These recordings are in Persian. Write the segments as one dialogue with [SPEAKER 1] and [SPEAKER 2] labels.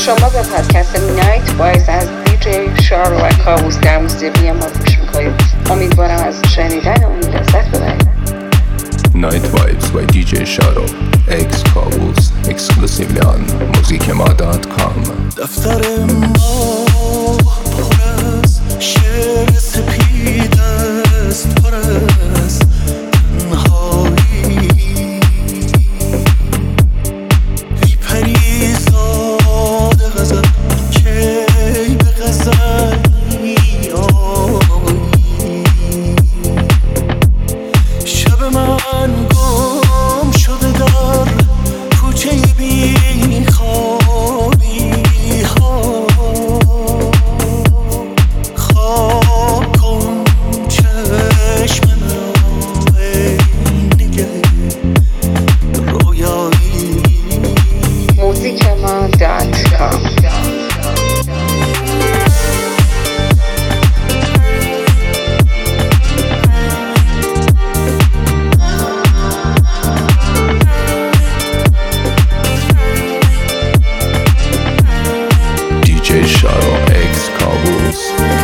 [SPEAKER 1] شما به پادکست نایت وایز از دیجی شارو و کابوس در موسیقی ما گوش میکنید. امیدوارم از شنیدن اون لذت ببرید.
[SPEAKER 2] Night Vibes by DJ Sharo X Kabus exclusively on muzikema.com.
[SPEAKER 3] دفتر ما پر از شعر سپید است، پر از تنهایی. ای پریزاد غزل کی به غزل شب من گم شده در کوچه بی خوابی ها. خواب کن چشم من ای نگه رویایی.
[SPEAKER 1] muzikema.com.
[SPEAKER 2] Sharo X Kabus.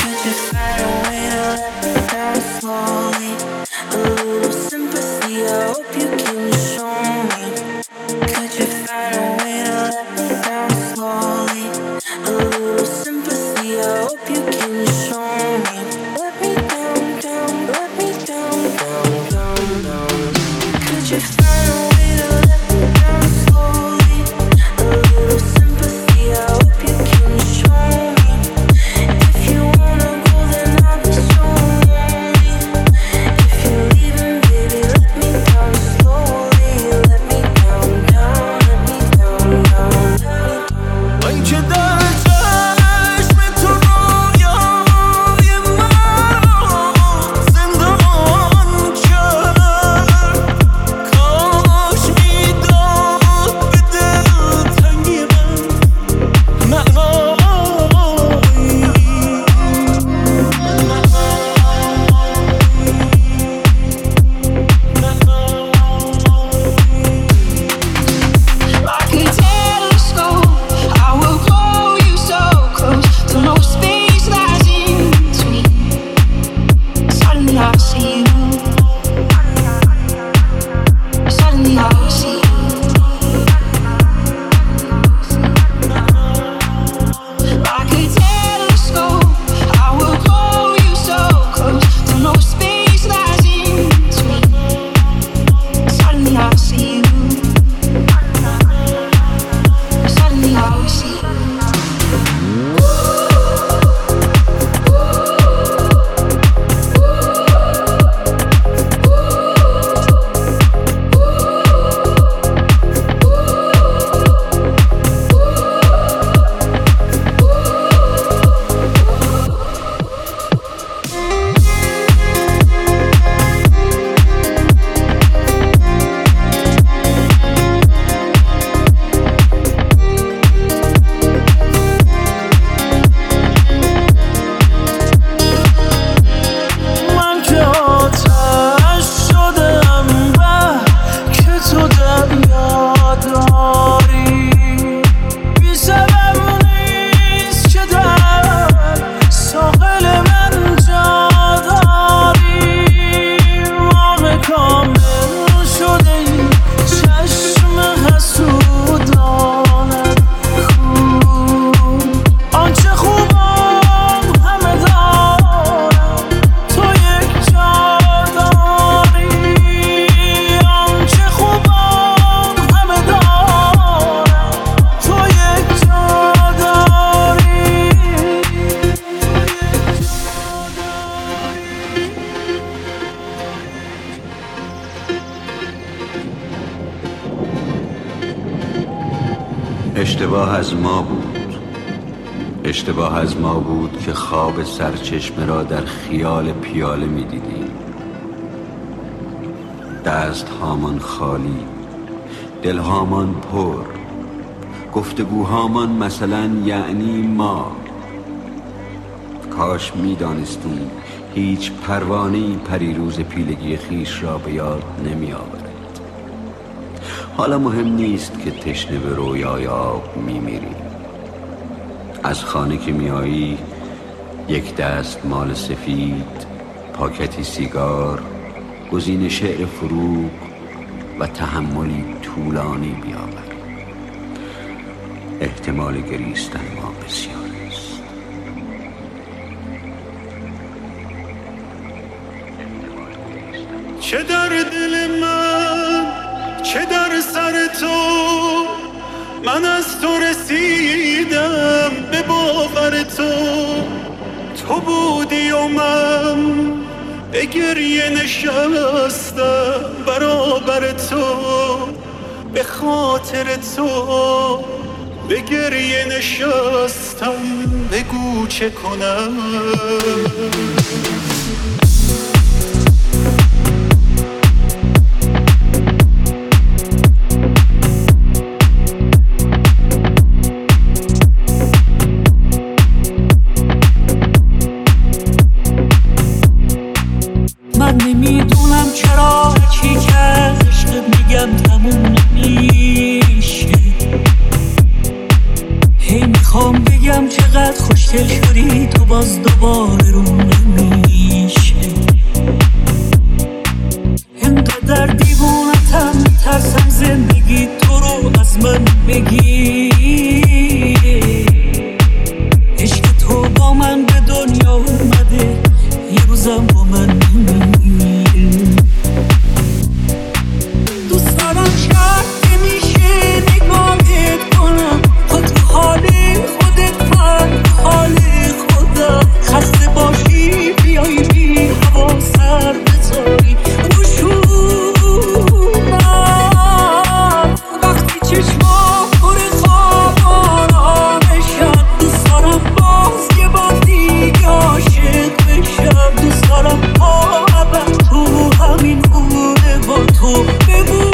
[SPEAKER 4] اشتباه از ما بود که خواب سرچشمه را در خیال پیاله می دیدیم. دست هامان خالی، دل هامان پر، گفتگوهامان مثلا یعنی ما. کاش می دانستیم هیچ پروانه‌ای پریروز پیلگی خیش را به یاد نمی آورد. حالا مهم نیست که تشنه به رویای آب می میریم. از خانه که میایی یک دست مال سفید، پاکتی سیگار، گزین شعر فروغ و تحملی طولانی بیاور. احتمال گریستن ما بسیار است.
[SPEAKER 3] چه در دل من، چه در سر تو، من از تو رسیدم به باور تو. تو بودی و من به گریه نشستم برابر تو، به خاطر تو به گریه نشستم. بگو چه کنم.
[SPEAKER 5] من نمیدونم چرا چی که عشقت میگم تموم نمیشه. هی میخوام بگم چقدر خوشگل شدی تو، باز دوباره رو نمیشه. اینقدر دیوونتم میترسم زندگی تو رو از من بگی. عشق تو با من به دنیا اومده، یه روزم با من میمیره. دوست دارم شب که میشه نگاهت کنم، خود تو حال خودت من حال خودم. خسته باشی بیایی بی هوا سر بذاری روشونم. وقتی چشمام پر خواب آرامشم، دوست دارم باز یه بار دیگه عاشق بشم. دوست دارم ابد تو همین خونه با تو بمونم.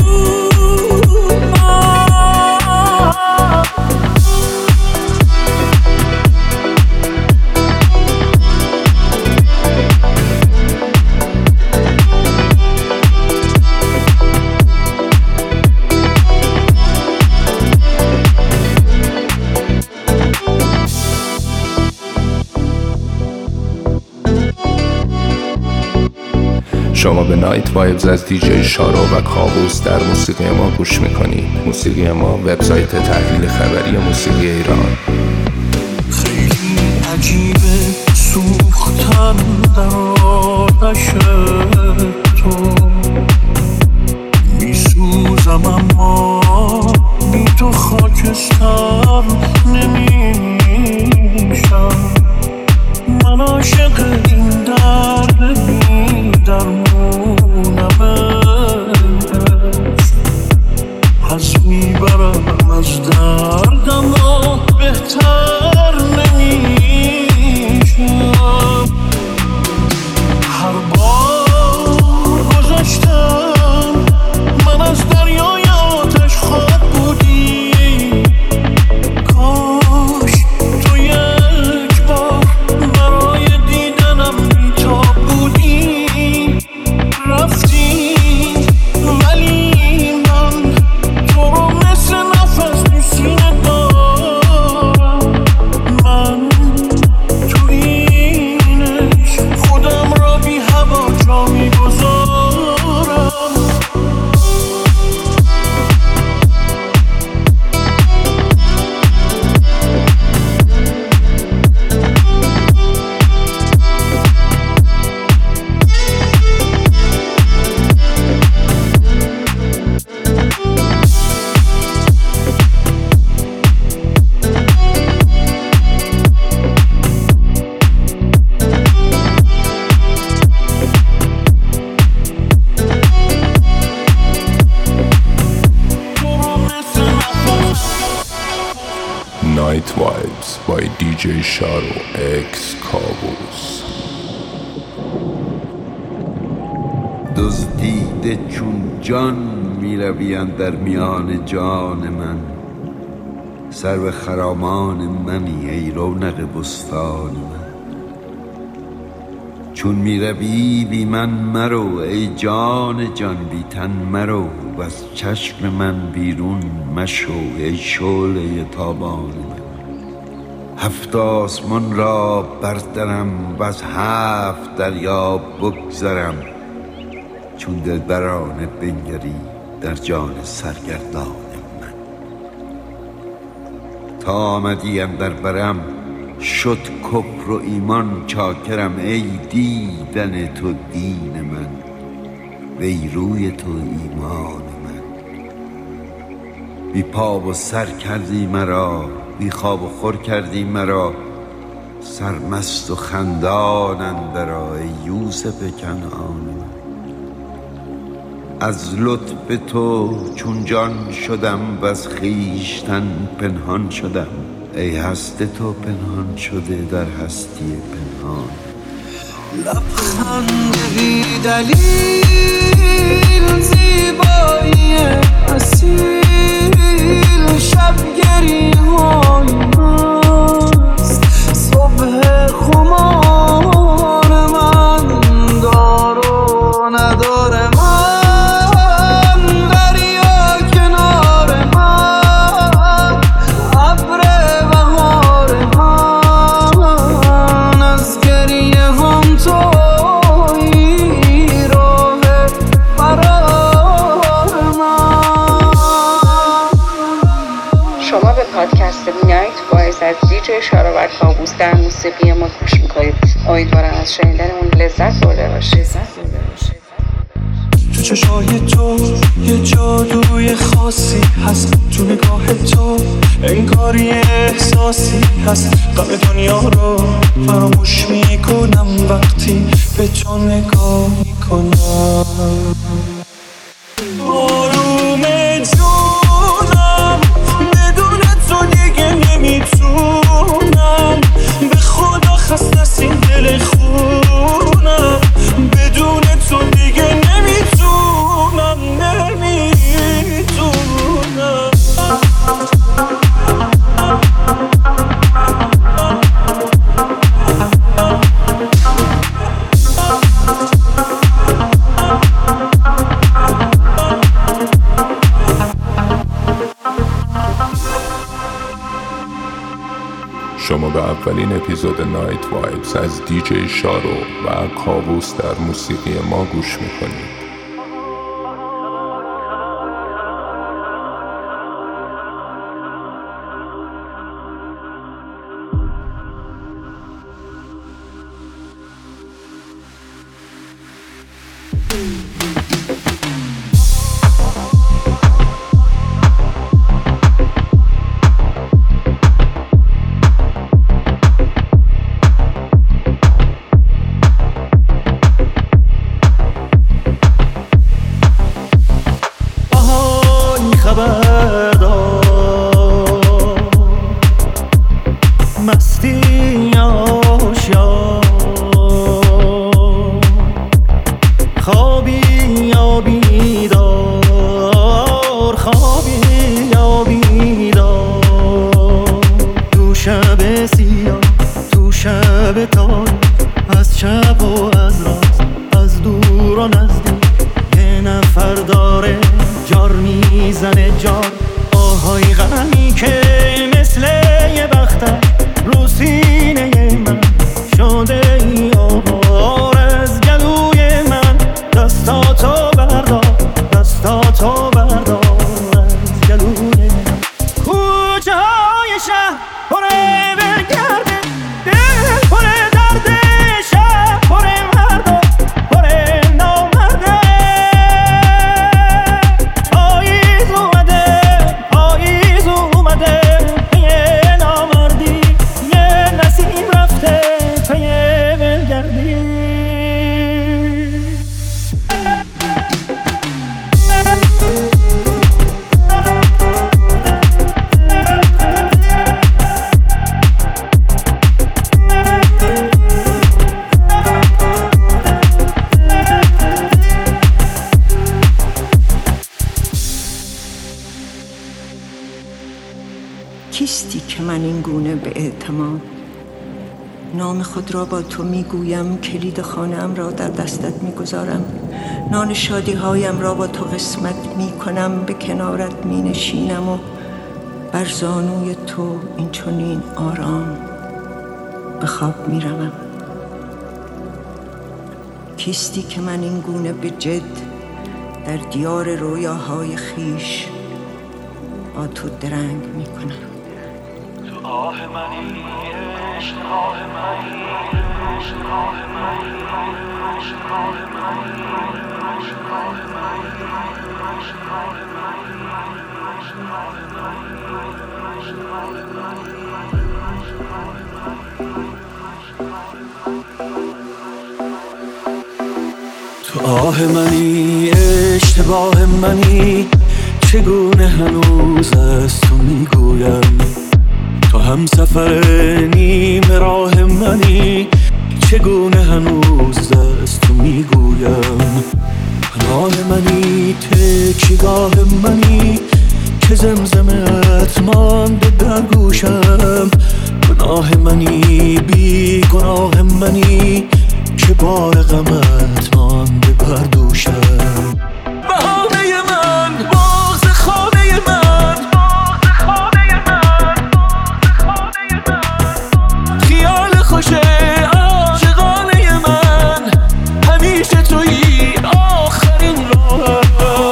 [SPEAKER 2] شما به نایت وایبز از دیجی شارو و کابوس در موسیقی ما گوش میکنید. موسیقی ما وبسایت تحلیل خبری موسیقی ایران.
[SPEAKER 3] خیلی عجیبه سوختن در آتش تو، میسوزم اما بی تو خاکستر نمیشم. من عاشق این درد بی درمونم، حس میبرم از دردم و بهتر نمیشم. هر بار گذاشتم من از دریای آتش خواب بودی. کاش تو یک بار برای دیدنم بی‌تاب بودی. رفتی ولی من تو رو مثل نفس تو سینه دارم. من تو این عشق خودم را بی هوا جا میگذارم.
[SPEAKER 2] Night Vibes by DJ Sharo X Kabus.
[SPEAKER 4] دزدیده چون جان میروی اندر میان جان من. سرو خرامان منی ای رونق بستان من. چون میروی بی من مرو ای جان جان، بی تن مرو و از چشم من بیرون مشو ای شعله تابان من. 7 آسمان را بردرم و از 7 دریا بگذرم، چون دلبرانه بنگری در جان سرگردان من. تا آمدی اندر برم شد کفر و ایمان چاکرم، ای دیدن تو دین من، وی روی تو ایمان من. بی پا و سر کردی مرا، بی خواب و خور کردی مرا، سرمست و خندان اندرآ ای یوسف کنعان من. از لطف تو چون جان شدم و از خویشتن پنهان شدم، ای هست تو پنهان شده در هستی پنهان.
[SPEAKER 5] لبخند بی دلیل، زیبایی اصیل، شب گریه‌های مست، صبح خمار من، دار و ندار من، دریا کنار من، ابر بهار من، از گریه هم تویی راه فرار من.
[SPEAKER 1] شما به پادکست نایت وایز از دیجی شاروک کاووس در موسیقی ما گوش میکنید. امیدوارم از شنیدن اون لذت برده باشید.
[SPEAKER 5] تو چشای تو یه جادوی خاصی هست، تو نگاه تو انگاری احساسی هست. غم دنیا رو فراموش میکنم وقتی به تو نگاه میکنم. آروم جونم، بدون تو دیگه نمیتونم، به خدا خسته از این دل خونم، بدون تو دیگه نمیتونم.
[SPEAKER 2] شما به اولین اپیزود نایت وایبز از دیجی شارو و کاووس در موسیقی ما گوش میکنید.
[SPEAKER 5] مستی آشیار، خوابی یا بیدار، خوابی یا بیدار، تو شب سیاه، تو شب تاریک، از شب و از راست، از دور و نزدیک، یه نفر داره جار میزنه جار. آهای غمی که مثل یه بختر رو سینه من شده ای آوار از گلوی من. دستاتو بردار، دستاتو بردار از گلوی من. کوچه های شهر پره برگرده، دل پره درده، شب پره مرده، پره نامرده. پاییز اومده، پاییز اومده، یه نامردی، یه نسیم رفته پی ولگردی.
[SPEAKER 6] کیستی که من این گونه به اعتماد نام خود را با تو میگویم، کلید خانه‌ام را در دستت میگذارم، نان شادی هایم را با تو قسمت میکنم، به کنارت مینشینم و بر زانوی تو این چنین آرام به خواب می روم. کیستی که من این گونه به جد در دیار رویاهای خیش با تو درنگ می کنم.
[SPEAKER 3] تو آه منی عشق آه منی عشق آه منی عشق آه منی عشق آه منی عشق آه منی عشق آه منی عشق آه منی. تو آه منی اشتباه منی چگونه هنوز از تو میگویم. تو هم سفر نیم راه منی چگونه هنوز از تو میگویم. پناه منی تکیگاه منی که زمزمت مانده در گوشم. گناه منی بی گناه منی که بار غمت مانده بر دوشم. بهانه من باز خانه من خیال خوش عاشقانه من همیشه تویی آخرین راه.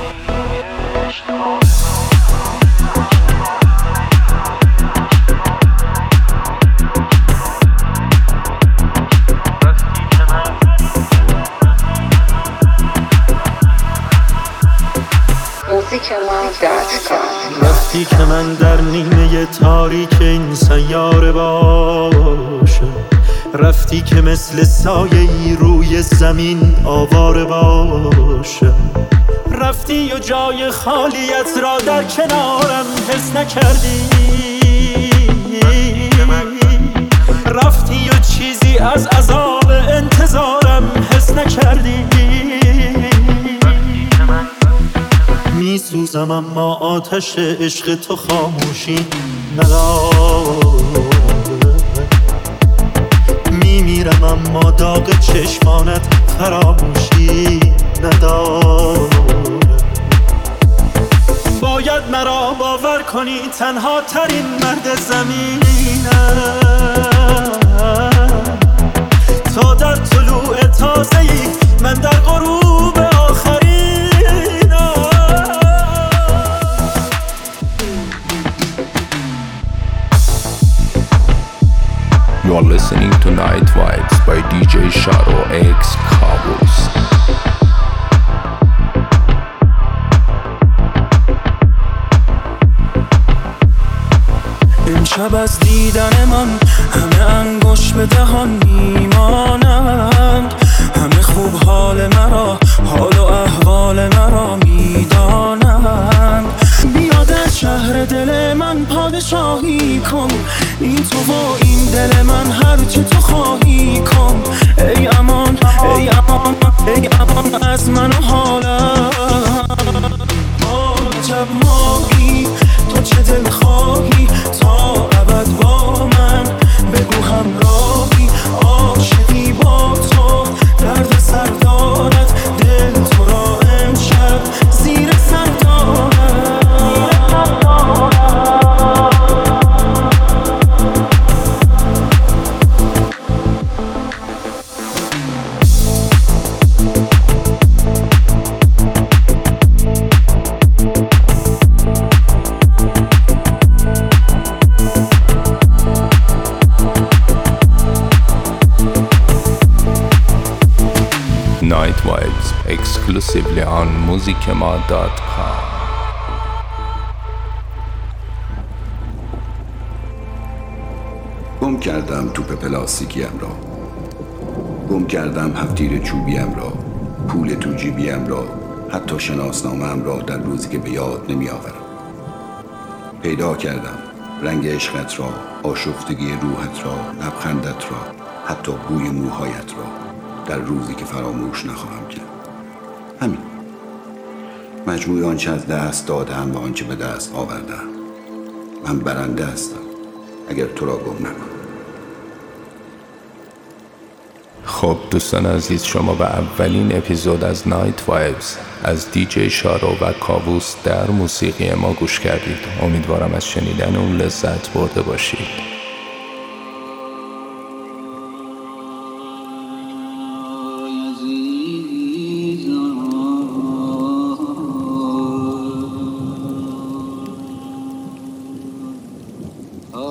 [SPEAKER 3] رفتی که من در نیمه تاریک این سیاره باشم. رفتی که مثل سایه‌ای روی زمین آواره باشم. رفتی و جای خالیت را در کنارم حس نکردی. رفتی و چیزی از عذاب انتظارم حس نکردی. میسوزم اما آتش عشق تو خاموشی نداره. میمیرم اما داغ چشمانت فراموشی نداره. باید مرا باور کنی تنها ترین مرد زمینم. تا در طلوع تازه‌ای من در غروب آخرینم.
[SPEAKER 2] You're listening to Night Vibes by DJ Sharo X Kavus.
[SPEAKER 3] امشب از دیدن من همه انگشت به دهان میمانند. همه خوب حال مرا حال و احوال مرا میدانند. بیا در شهر دل من پادشاهی کن. این تو و این دل من هر چه تو خواهی کن. ای امان ای امان ای امان از من و حالم. عجب ماهی تو چه دل خواهی تا ابد با من بگو همراهی. عاشقی با تو درد سر دارد دل تو را امشب زیر سر دارد.
[SPEAKER 2] Night Vibes exclusively on musicema.com.
[SPEAKER 4] گم کردم توپ پلاستیکیم را. گم کردم هفتیر چوبیم را. پول تو جیبیم را. حتی شناسنامه‌ام را در روزی که به یاد نمی آورم. پیدا کردم رنگ عشقت را، آشفتگی روحت را، لبخندت را، حتی بوی موهایت را در روزی که فراموش نخواهم کرد. همین مجموع آنچه از دست دادم و آنچه به دست آوردم. من برنده هستم اگر تو را گم نکنم.
[SPEAKER 2] خب دوستان عزیز، شما به اولین اپیزود از نایت وایبز از دیجی شارو و کاووس در موسیقی ما گوش کردید. امیدوارم از شنیدن اون لذت برده باشید.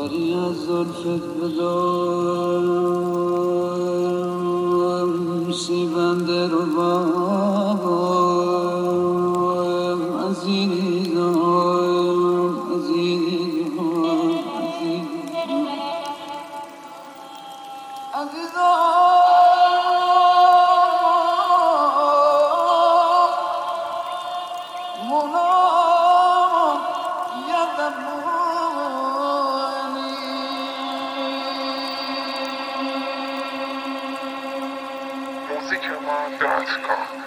[SPEAKER 5] داری از زلفت بدارم سیبنده رو بارم عزیزم
[SPEAKER 7] موزیک ما .com